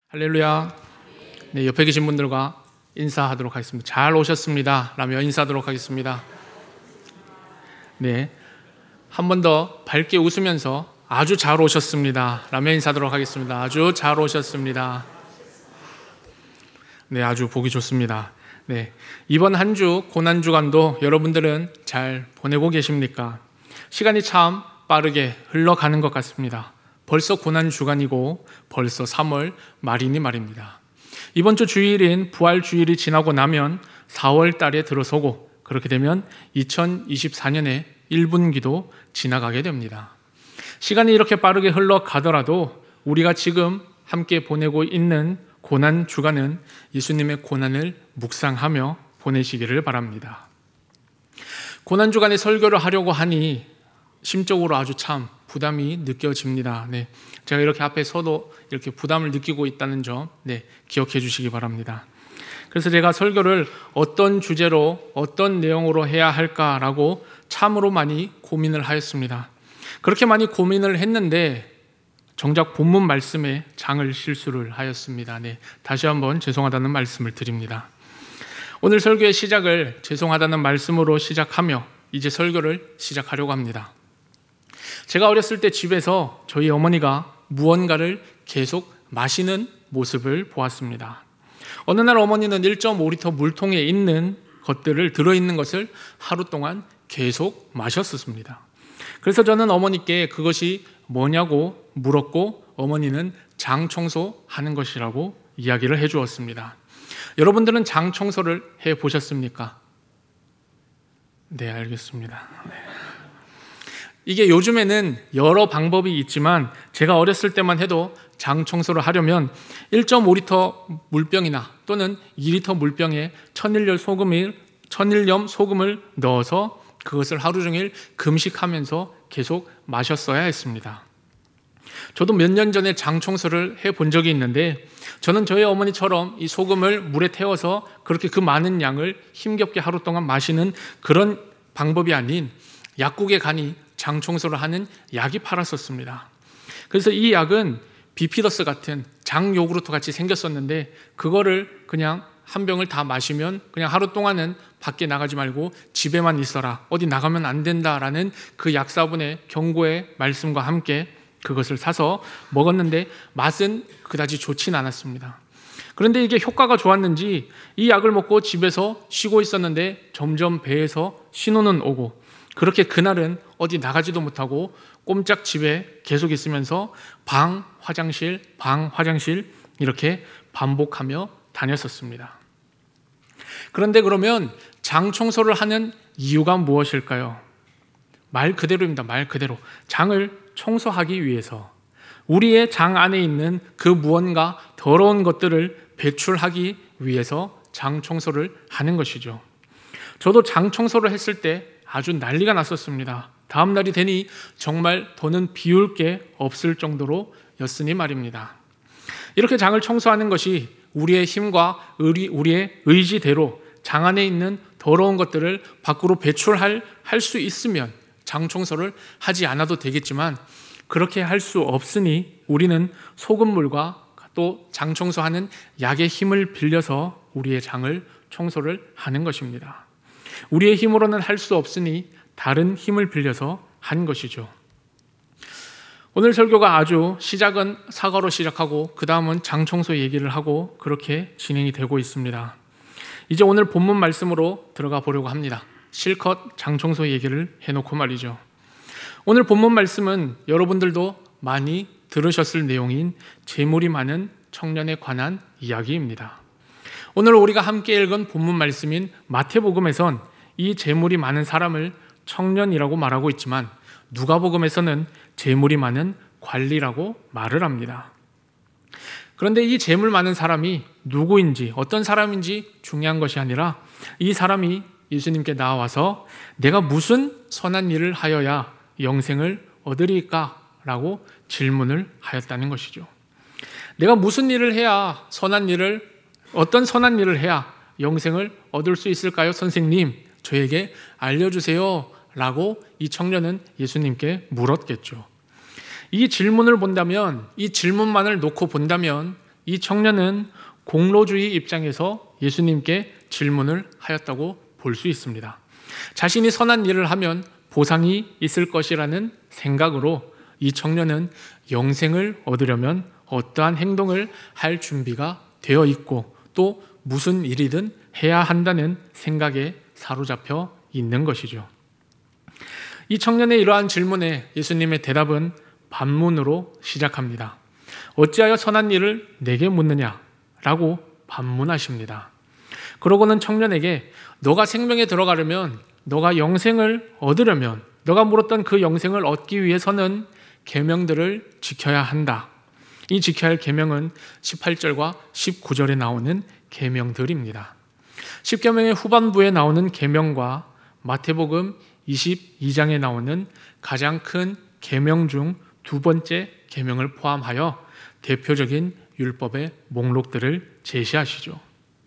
할렐루야. 네, 옆에 계신 분들과 인사하도록 하겠습니다. 잘 오셨습니다 라며 인사하도록 하겠습니다. 네, 한 번 더 밝게 웃으면서 아주 잘 오셨습니다 라며 인사하도록 하겠습니다. 아주 잘 오셨습니다. 네, 아주 보기 좋습니다. 네, 이번 한 주 고난주간도 여러분들은 잘 보내고 계십니까? 시간이 참 빠르게 흘러가는 것 같습니다. 벌써 고난주간이고 벌써 3월 말이니 말입니다. 이번 주 주일인 부활주일이 지나고 나면 4월 달에 들어서고, 그렇게 되면 2024년의 1분기도 지나가게 됩니다. 시간이 이렇게 빠르게 흘러가더라도 우리가 지금 함께 보내고 있는 고난주간은 예수님의 고난을 묵상하며 보내시기를 바랍니다. 고난주간에 설교를 하려고 하니 심적으로 아주 참 부담이 느껴집니다. 네, 제가 이렇게 앞에 서도 이렇게 부담을 느끼고 있다는 점, 기억해 주시기 바랍니다. 그래서 제가 설교를 어떤 주제로 어떤 내용으로 해야 할까라고 참으로 많이 고민을 하였습니다. 그렇게 많이 고민을 했는데 정작 본문 말씀에 장을 실수를 하였습니다. 다시 한번 죄송하다는 말씀을 드립니다. 오늘 설교의 시작을 죄송하다는 말씀으로 시작하며 이제 설교를 시작하려고 합니다. 제가 어렸을 때 집에서 저희 어머니가 무언가를 계속 마시는 모습을 보았습니다. 어느 날 어머니는 1.5리터 물통에 있는 것들을 들어있는 것을 하루 동안 계속 마셨습니다. 그래서 저는 어머니께 그것이 뭐냐고 물었고 어머니는 장 청소하는 것이라고 이야기를 해주었습니다. 여러분들은 장 청소를 해보셨습니까? 네, 알겠습니다. 이게 요즘에는 여러 방법이 있지만 제가 어렸을 때만 해도 장 청소를 하려면 1.5리터 물병이나 또는 2리터 물병에 천일염 소금을 넣어서 그것을 하루 종일 금식하면서 계속 마셨어야 했습니다. 저도 몇 년 전에 장 청소를 해본 적이 있는데 저는 저희 어머니처럼 이 소금을 물에 태워서 그렇게 그 많은 양을 힘겹게 하루 동안 마시는 그런 방법이 아닌 약국에 가니 장 청소를 하는 약이 팔았었습니다. 그래서 이 약은 비피더스 같은 장 요구르트 같이 생겼었는데 그거를 그냥 한 병을 다 마시면 그냥 하루 동안은 밖에 나가지 말고 집에만 있어라, 어디 나가면 안 된다라는 그 약사분의 경고의 말씀과 함께 그것을 사서 먹었는데 맛은 그다지 좋진 않았습니다. 그런데 이게 효과가 좋았는지 이 약을 먹고 집에서 쉬고 있었는데 점점 배에서 신호는 오고, 그렇게 그날은 어디 나가지도 못하고 꼼짝 집에 계속 있으면서 방, 화장실 이렇게 반복하며 다녔었습니다. 그런데 그러면 장 청소를 하는 이유가 무엇일까요? 말 그대로입니다. 말 그대로. 장을 청소하기 위해서, 우리의 장 안에 있는 그 무언가 더러운 것들을 배출하기 위해서 장 청소를 하는 것이죠. 저도 장 청소를 했을 때 아주 난리가 났었습니다. 다음 날이 되니 정말 더는 비울 게 없을 정도로 였으니 말입니다. 이렇게 장을 청소하는 것이 우리의 힘과 우리의 의지대로 장 안에 있는 더러운 것들을 밖으로 배출할 수 있으면 장 청소를 하지 않아도 되겠지만 그렇게 할 수 없으니 우리는 소금물과 또 장 청소하는 약의 힘을 빌려서 우리의 장을 청소를 하는 것입니다. 우리의 힘으로는 할 수 없으니 다른 힘을 빌려서 한 것이죠. 오늘 설교가 아주 시작은 사과로 시작하고 그 다음은 장 청소 얘기를 하고 그렇게 진행이 되고 있습니다. 이제 오늘 본문 말씀으로 들어가 보려고 합니다. 실컷 장 청소 얘기를 해놓고 말이죠. 오늘 본문 말씀은 여러분들도 많이 들으셨을 내용인 재물이 많은 청년에 관한 이야기입니다. 오늘 우리가 함께 읽은 본문 말씀인 마태복음에선 이 재물이 많은 사람을 청년이라고 말하고 있지만 누가복음에서는 재물이 많은 관리라고 말을 합니다. 그런데 이 재물 많은 사람이 누구인지 어떤 사람인지 중요한 것이 아니라 이 사람이 예수님께 나와서 내가 무슨 선한 일을 하여야 영생을 얻으리까? 라고 질문을 하였다는 것이죠. 내가 무슨 일을 해야 어떤 선한 일을 해야 영생을 얻을 수 있을까요? 선생님, 저에게 알려주세요 라고 이 청년은 예수님께 물었겠죠. 이 질문을 본다면, 이 질문만을 놓고 본다면 이 청년은 공로주의 입장에서 예수님께 질문을 하였다고 볼 수 있습니다. 자신이 선한 일을 하면 보상이 있을 것이라는 생각으로 이 청년은 영생을 얻으려면 어떠한 행동을 할 준비가 되어 있고 또 무슨 일이든 해야 한다는 생각에 사로잡혀 있는 것이죠. 이 청년의 이러한 질문에 예수님의 대답은 반문으로 시작합니다. 어찌하여 선한 일을 내게 묻느냐? 라고 반문하십니다. 그러고는 청년에게 너가 생명에 들어가려면, 너가 영생을 얻으려면, 너가 물었던 그 영생을 얻기 위해서는 계명들을 지켜야 한다. 이 지켜야 할 계명은 18절과 19절에 나오는 계명들입니다. 10계명의 후반부에 나오는 계명과 마태복음 22장에 나오는 가장 큰 계명 중 두 번째 계명을 포함하여 대표적인 율법의 목록들을 제시하시죠.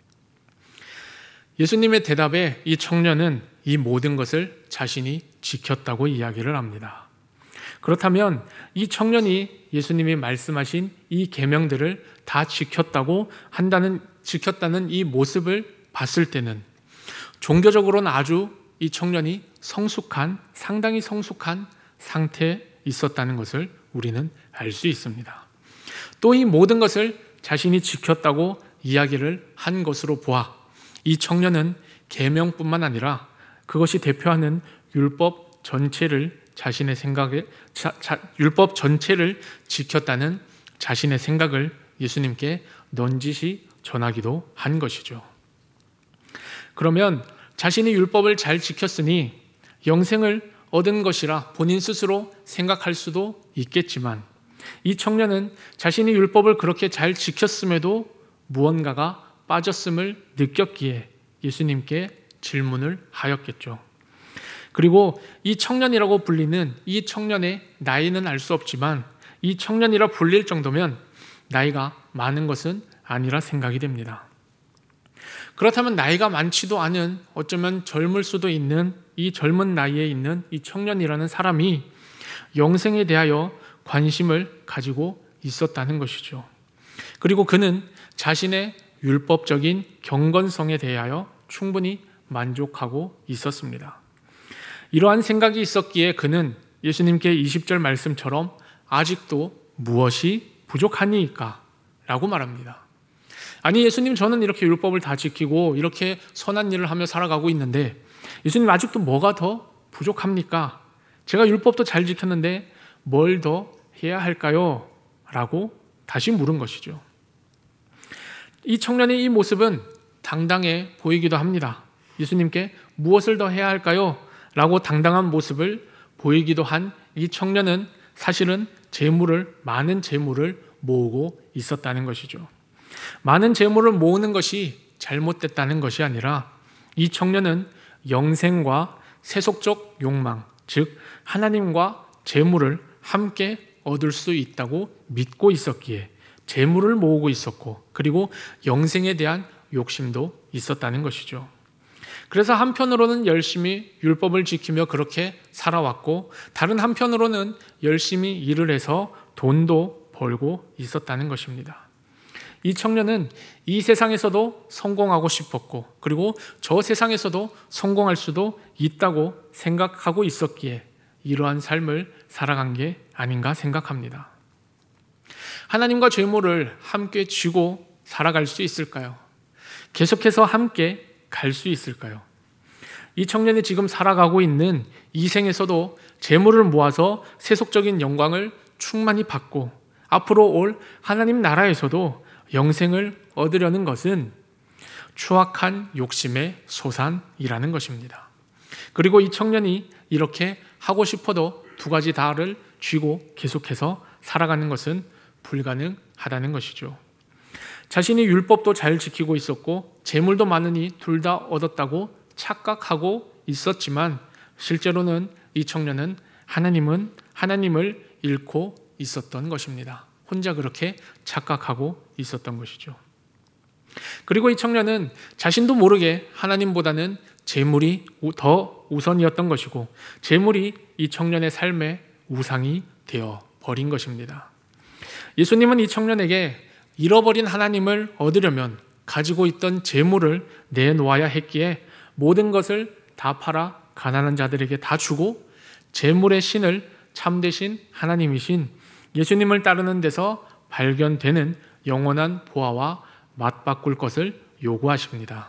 예수님의 대답에 이 청년은 이 모든 것을 자신이 지켰다고 이야기를 합니다. 그렇다면 이 청년이 예수님이 말씀하신 이 계명들을 다 지켰다는 이 모습을 봤을 때는 종교적으로는 아주 이 청년이 상당히 성숙한 상태에 있었다는 것을 우리는 알 수 있습니다. 또 이 모든 것을 자신이 지켰다고 이야기를 한 것으로 보아 이 청년은 계명뿐만 아니라 그것이 대표하는 율법 전체를 율법 전체를 지켰다는 자신의 생각을 예수님께 넌지시 전하기도 한 것이죠. 그러면 자신이 율법을 잘 지켰으니 영생을 얻은 것이라 본인 스스로 생각할 수도 있겠지만 이 청년은 자신이 율법을 그렇게 잘 지켰음에도 무언가가 빠졌음을 느꼈기에 예수님께 질문을 하였겠죠. 그리고 이 청년이라고 불리는 이 청년의 나이는 알 수 없지만 이 청년이라 불릴 정도면 나이가 많은 것은 아니라 생각이 됩니다. 그렇다면 나이가 많지도 않은 어쩌면 젊을 수도 있는 이 젊은 나이에 있는 이 청년이라는 사람이 영생에 대하여 관심을 가지고 있었다는 것이죠. 그리고 그는 자신의 율법적인 경건성에 대하여 충분히 만족하고 있었습니다. 이러한 생각이 있었기에 그는 예수님께 20절 말씀처럼 아직도 무엇이 부족하니까? 라고 말합니다. 아니 예수님, 저는 이렇게 율법을 다 지키고 이렇게 선한 일을 하며 살아가고 있는데 예수님, 아직도 뭐가 더 부족합니까? 제가 율법도 잘 지켰는데 뭘 더 해야 할까요? 라고 다시 물은 것이죠. 이 청년의 이 모습은 당당해 보이기도 합니다. 예수님께 무엇을 더 해야 할까요? 라고 당당한 모습을 보이기도 한 이 청년은 사실은 많은 재물을 모으고 있었다는 것이죠. 많은 재물을 모으는 것이 잘못됐다는 것이 아니라 이 청년은 영생과 세속적 욕망, 즉 하나님과 재물을 함께 얻을 수 있다고 믿고 있었기에 재물을 모으고 있었고 그리고 영생에 대한 욕심도 있었다는 것이죠. 그래서 한편으로는 열심히 율법을 지키며 그렇게 살아왔고 다른 한편으로는 열심히 일을 해서 돈도 벌고 있었다는 것입니다. 이 청년은 이 세상에서도 성공하고 싶었고 그리고 저 세상에서도 성공할 수도 있다고 생각하고 있었기에 이러한 삶을 살아간 게 아닌가 생각합니다. 하나님과 재물을 함께 쥐고 살아갈 수 있을까요? 계속해서 함께 갈 수 있을까요? 이 청년이 지금 살아가고 있는 이 생에서도 재물을 모아서 세속적인 영광을 충만히 받고 앞으로 올 하나님 나라에서도 영생을 얻으려는 것은 추악한 욕심의 소산이라는 것입니다. 그리고 이 청년이 이렇게 하고 싶어도 두 가지 다를 쥐고 계속해서 살아가는 것은 불가능하다는 것이죠. 자신이 율법도 잘 지키고 있었고 재물도 많으니 둘 다 얻었다고 착각하고 있었지만 실제로는 이 청년은 하나님을 잃고 있었던 것입니다. 혼자 그렇게 착각하고 있었던 것이죠. 그리고 이 청년은 자신도 모르게 하나님보다는 재물이 더 우선이었던 것이고 재물이 이 청년의 삶의 우상이 되어 버린 것입니다. 예수님은 이 청년에게 잃어버린 하나님을 얻으려면 가지고 있던 재물을 내놓아야 했기에 모든 것을 다 팔아 가난한 자들에게 다 주고 재물의 신을 참되신 하나님이신 예수님을 따르는 데서 발견되는 영원한 보화와 맞바꿀 것을 요구하십니다.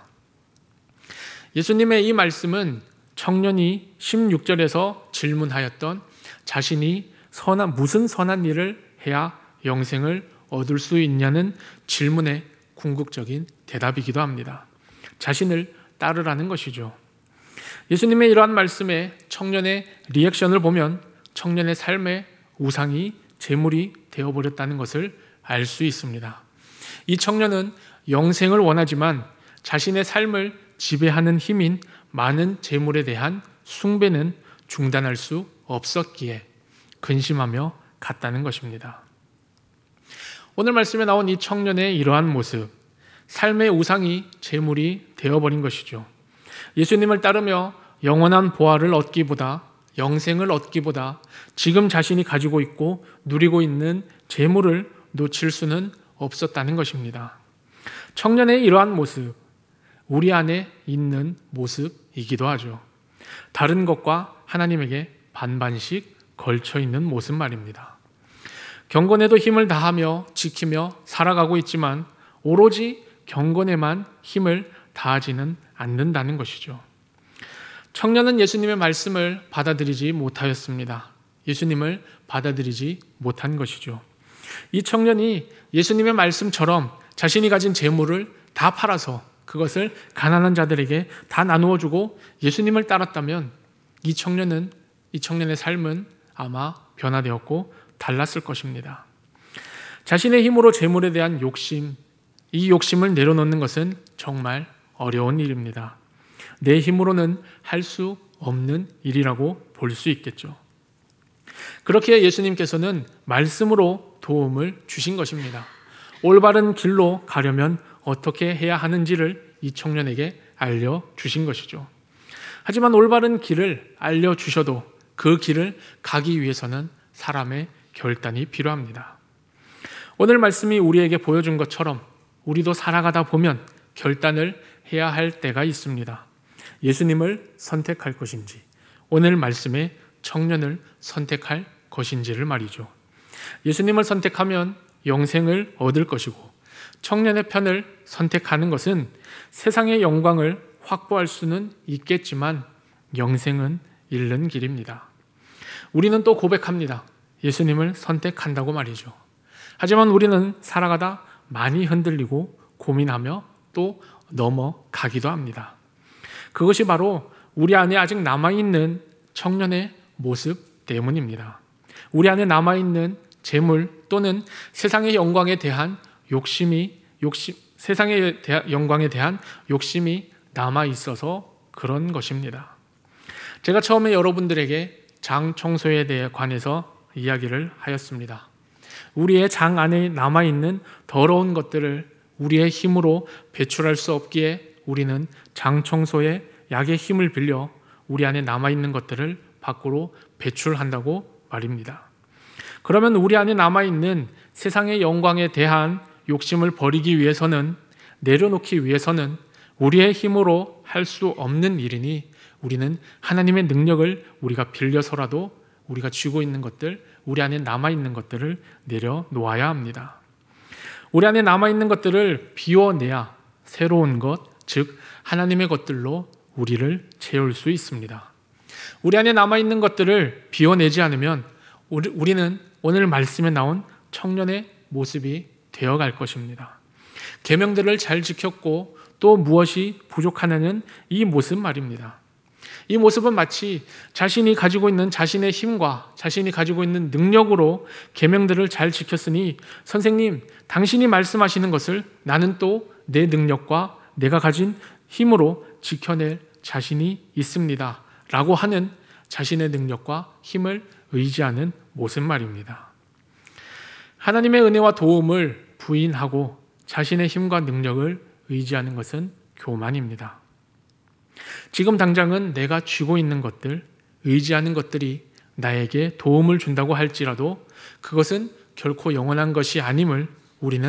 예수님의 이 말씀은 청년이 16절에서 질문하였던 자신이 무슨 선한 일을 해야 영생을 얻을 수 있냐는 질문의 궁극적인 대답이기도 합니다. 자신을 따르라는 것이죠. 예수님의 이러한 말씀에 청년의 리액션을 보면 청년의 삶의 우상이 재물이 되어버렸다는 것을 알 수 있습니다. 이 청년은 영생을 원하지만 자신의 삶을 지배하는 힘인 많은 재물에 대한 숭배는 중단할 수 없었기에 근심하며 갔다는 것입니다. 오늘 말씀에 나온 이 청년의 이러한 모습, 삶의 우상이 재물이 되어버린 것이죠. 예수님을 따르며 영원한 보화를 얻기보다, 영생을 얻기보다 지금 자신이 가지고 있고 누리고 있는 재물을 놓칠 수는 없었다는 것입니다. 청년의 이러한 모습, 우리 안에 있는 모습이기도 하죠. 다른 것과 하나님에게 반반씩 걸쳐 있는 모습 말입니다. 경건에도 힘을 다하며 지키며 살아가고 있지만 오로지 경건에만 힘을 다하지는 않는다는 것이죠. 청년은 예수님의 말씀을 받아들이지 못하였습니다. 예수님을 받아들이지 못한 것이죠. 이 청년이 예수님의 말씀처럼 자신이 가진 재물을 다 팔아서 그것을 가난한 자들에게 다 나누어 주고 예수님을 따랐다면 이 청년의 삶은 아마 변화되었고 달랐을 것입니다. 자신의 힘으로 재물에 대한 욕심, 이 욕심을 내려놓는 것은 정말 어려운 일입니다. 내 힘으로는 할 수 없는 일이라고 볼 수 있겠죠. 그렇게 예수님께서는 말씀으로 도움을 주신 것입니다. 올바른 길로 가려면 어떻게 해야 하는지를 이 청년에게 알려주신 것이죠. 하지만 올바른 길을 알려주셔도 그 길을 가기 위해서는 사람의 결단이 필요합니다. 오늘 말씀이 우리에게 보여준 것처럼 우리도 살아가다 보면 결단을 해야 할 때가 있습니다. 예수님을 선택할 것인지, 오늘 말씀의 청년을 선택할 것인지를 말이죠. 예수님을 선택하면 영생을 얻을 것이고 청년의 편을 선택하는 것은 세상의 영광을 확보할 수는 있겠지만 영생은 잃는 길입니다. 우리는 또 고백합니다. 예수님을 선택한다고 말이죠. 하지만 우리는 살아가다 많이 흔들리고 고민하며 또 넘어가기도 합니다. 그것이 바로 우리 안에 아직 남아있는 청년의 모습 때문입니다. 우리 안에 남아있는 재물 또는 세상의 영광에 대한 세상의 영광에 대한 욕심이 남아있어서 그런 것입니다. 제가 처음에 여러분들에게 장 청소에 대해 관해서 이야기를 하였습니다. 우리의 장 안에 남아있는 더러운 것들을 우리의 힘으로 배출할 수 없기에 우리는 장 청소의 약의 힘을 빌려 우리 안에 남아있는 것들을 밖으로 배출한다고 말입니다. 그러면 우리 안에 남아있는 세상의 영광에 대한 욕심을 버리기 위해서는, 내려놓기 위해서는 우리의 힘으로 할 수 없는 일이니 우리는 하나님의 능력을 우리가 빌려서라도 우리가 쥐고 있는 것들, 우리 안에 남아있는 것들을 내려놓아야 합니다. 우리 안에 남아있는 것들을 비워내야 새로운 것, 즉 하나님의 것들로 우리를 채울 수 있습니다. 우리 안에 남아있는 것들을 비워내지 않으면 우리는 오늘 말씀에 나온 청년의 모습이 되어갈 것입니다. 계명들을 잘 지켰고 또 무엇이 부족하냐는 이 모습 말입니다. 이 모습은 마치 자신이 가지고 있는 자신의 힘과 자신이 가지고 있는 능력으로 계명들을 잘 지켰으니 선생님, 당신이 말씀하시는 것을 나는 또 내 능력과 내가 가진 힘으로 지켜낼 자신이 있습니다. 라고 하는 자신의 능력과 힘을 의지하는 모습 말입니다. 하나님의 은혜와 도움을 부인하고 자신의 힘과 능력을 의지하는 것은 교만입니다. 지금 당장은 내가 쥐고 있는 것들, 의지하는 것들이 나에게 도움을 준다고 할지라도 그것은 결코 영원한 것이 아님을 우리는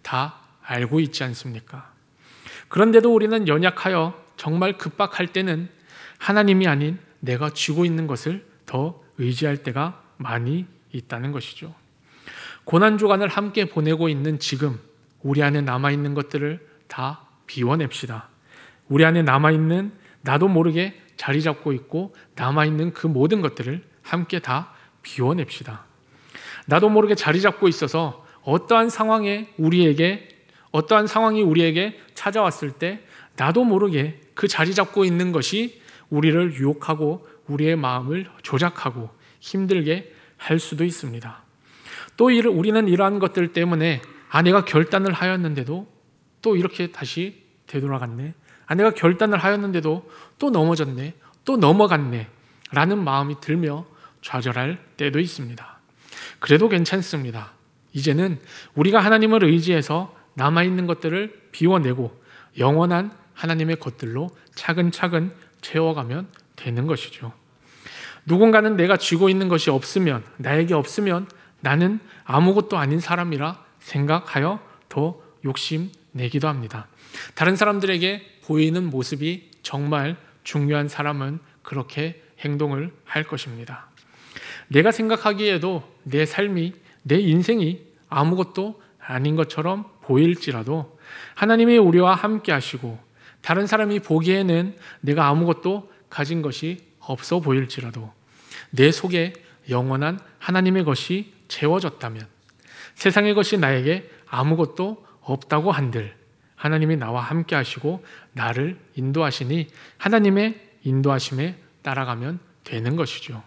다 알고 있지 않습니까? 그런데도 우리는 연약하여 정말 급박할 때는 하나님이 아닌 내가 쥐고 있는 것을 더 의지할 때가 많이 있다는 것이죠. 고난주간을 함께 보내고 있는 지금 우리 안에 남아있는 것들을 다 비워냅시다. 우리 안에 남아있는 나도 모르게 자리 잡고 있고 남아있는 그 모든 것들을 함께 다 비워냅시다. 나도 모르게 자리 잡고 있어서 어떠한 상황이 우리에게 찾아왔을 때 나도 모르게 그 자리 잡고 있는 것이 우리를 유혹하고 우리의 마음을 조작하고 힘들게 할 수도 있습니다. 또 우리는 이러한 것들 때문에 내가 결단을 하였는데도 또 이렇게 다시 되돌아갔네. 내가 결단을 하였는데도 또 넘어졌네. 또 넘어갔네. 라는 마음이 들며 좌절할 때도 있습니다. 그래도 괜찮습니다. 이제는 우리가 하나님을 의지해서 남아있는 것들을 비워내고 영원한 하나님의 것들로 차근차근 채워가면 되는 것이죠. 누군가는 내가 쥐고 있는 것이 없으면, 나에게 없으면 나는 아무것도 아닌 사람이라 생각하여 더 욕심내기도 합니다. 다른 사람들에게 보이는 모습이 정말 중요한 사람은 그렇게 행동을 할 것입니다. 내가 생각하기에도 내 삶이, 내 인생이 아무것도 아닌 것처럼 보일지라도 하나님이 우리와 함께 하시고 다른 사람이 보기에는 내가 아무것도 가진 것이 없어 보일지라도 내 속에 영원한 하나님의 것이 채워졌다면 세상의 것이 나에게 아무것도 없다고 한들 하나님이 나와 함께 하시고 나를 인도하시니 하나님의 인도하심에 따라가면 되는 것이죠.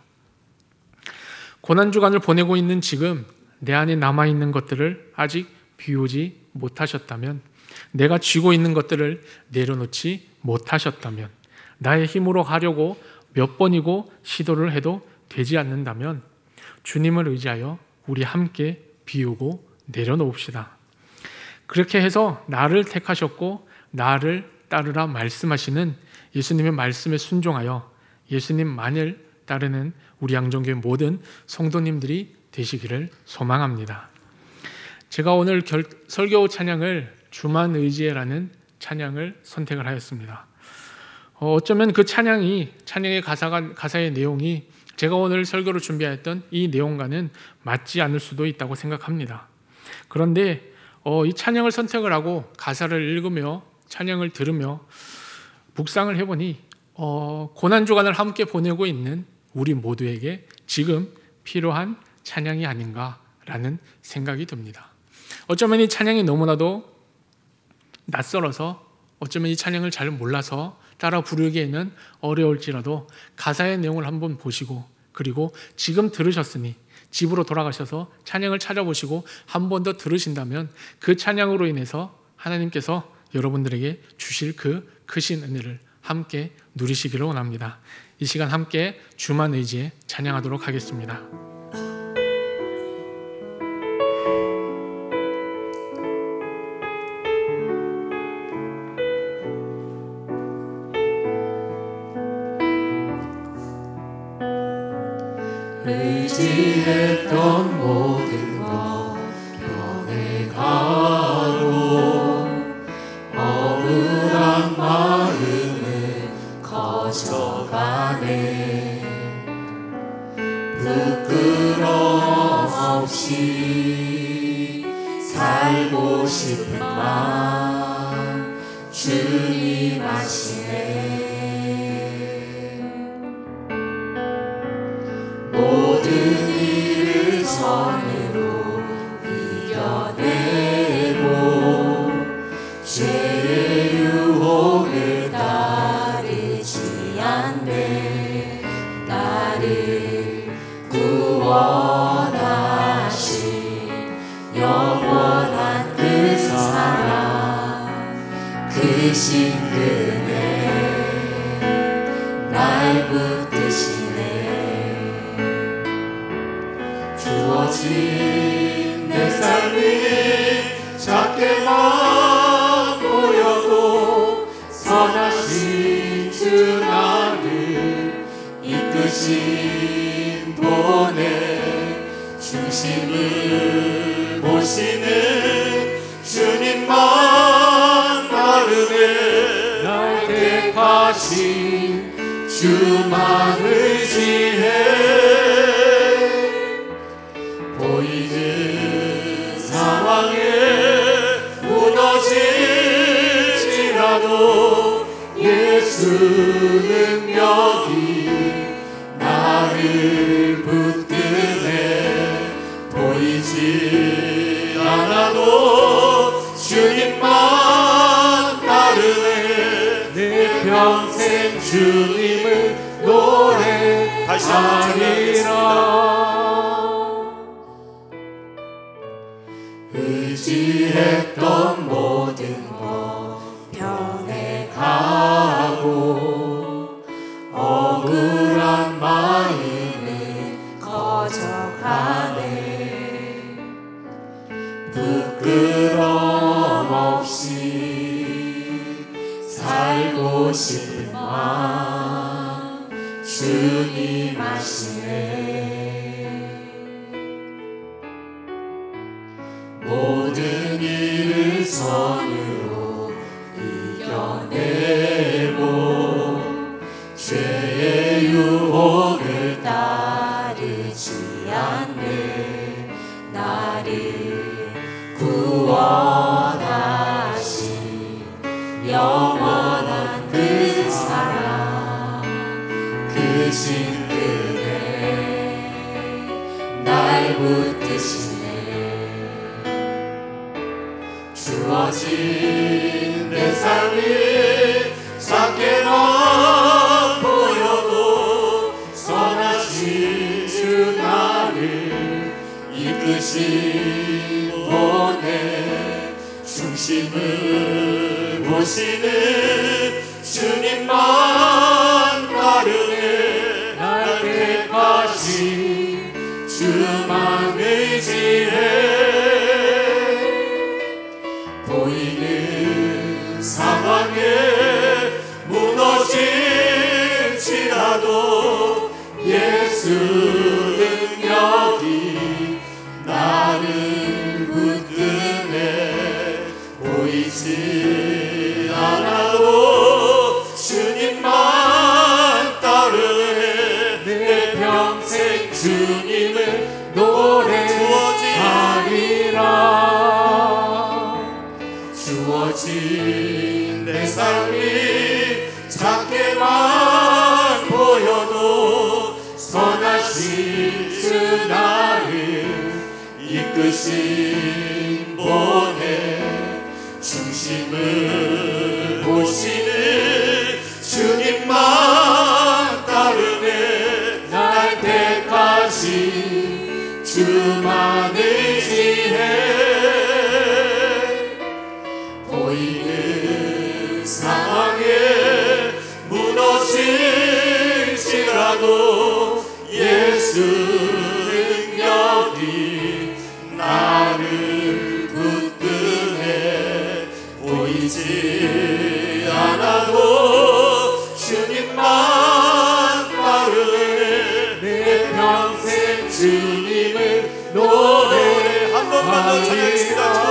고난주간을 보내고 있는 지금 내 안에 남아있는 것들을 아직 비우지 못하셨다면, 내가 쥐고 있는 것들을 내려놓지 못하셨다면, 나의 힘으로 하려고 몇 번이고 시도를 해도 되지 않는다면 주님을 의지하여 우리 함께 비우고 내려놓읍시다. 그렇게 해서 나를 택하셨고 나를 따르라 말씀하시는 예수님의 말씀에 순종하여 예수님만을 따르는 우리 양정교회 모든 성도님들이 되시기를 소망합니다. 제가 오늘 설교 찬양을 주만 의지해라는 찬양을 선택을 하였습니다. 어쩌면 그 찬양의 가사의 내용이 제가 오늘 설교를 준비하였던 이 내용과는 맞지 않을 수도 있다고 생각합니다. 그런데 이 찬양을 선택을 하고 가사를 읽으며 찬양을 들으며 묵상을 해보니 고난주간을 함께 보내고 있는 우리 모두에게 지금 필요한 찬양이 아닌가라는 생각이 듭니다. 어쩌면 이 찬양이 너무나도 낯설어서, 어쩌면 이 찬양을 잘 몰라서 따라 부르기에는 어려울지라도 가사의 내용을 한번 보시고, 그리고 지금 들으셨으니 집으로 돌아가셔서 찬양을 찾아보시고 한 번 더 들으신다면 그 찬양으로 인해서 하나님께서 여러분들에게 주실 그 크신 은혜를 함께 누리시기를 원합니다. 이 시간 함께 주만 의지해 찬양하도록 하겠습니다. 의지했던 모든 것 변해가고 억울한 마음은 커져가네. 부끄러움 없이 살고 싶은 마음 주님 아시네. 모든 일을 선으로 이겨내고 죄의 유혹을 따르지 않네. 나를 구원하신 영원한 그 사랑, 그 신근에 날 붙드시네. 주어진 내 삶이 작게만 보여도 선하신 주 나를 이끄신 본의 중심을 보시는 주 택하신 주만 의지해 보이는 상황에 무너질지라도 예수 능력이 나를 붙드네 보이지 않아도 주님만 따르네 내 평생 주님을 노래하리라 의지했던 모든 것 변해가고 억울한 마음은 거져가네 부끄럼 없이 살고 싶은 마음 주님 아시네 모든 일을 선으로 이겨내고 죄의 유혹을 따르지 않네 나를 구원하신 영원한 그 사랑 그 신금에 날 붙드시네 주어진 내 삶이 작게만 보여도 선하신 주 나를 이끄신 본의 중심을 보시는 주님만 따르네 날 택하신 주만 의지해 보이는 상황에 무너질지라도 예수 능력이 나를 붙드네 보이지 않아도 주님만 따르네 내 평생 주님을 노래하리라 주어진 내 삶이 작게만 보여도 선하신 주 나를 이끄신 본의 중심을 보시는 주님만 따르네 날 택하신 주만 의지해 보이는 상황에 무너질지라도 예수 능력이 나를 붙드네 보이지 않아도 주님만 따르네 내 평생 주님을 노래하리라 한 번만 더 찬양했습니다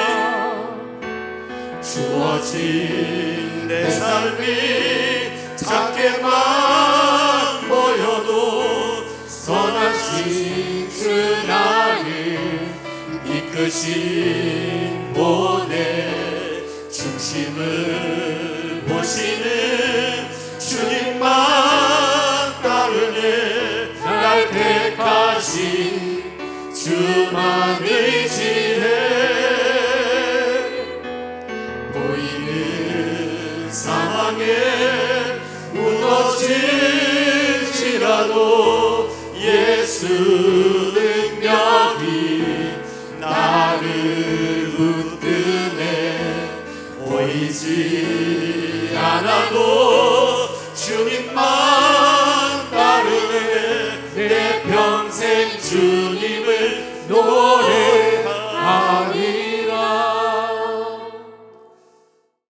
주어진 내 삶이 작게만 보여도 선하신 주 나를 이끄신 본의 중심을 보시는 주님만 따르네 날 택하신 주만 의지해 상황에 무너질지라도 예수 능력이 나를 붙드네 보이지 않아도 주님만 따르네 내 평생 주님을 노래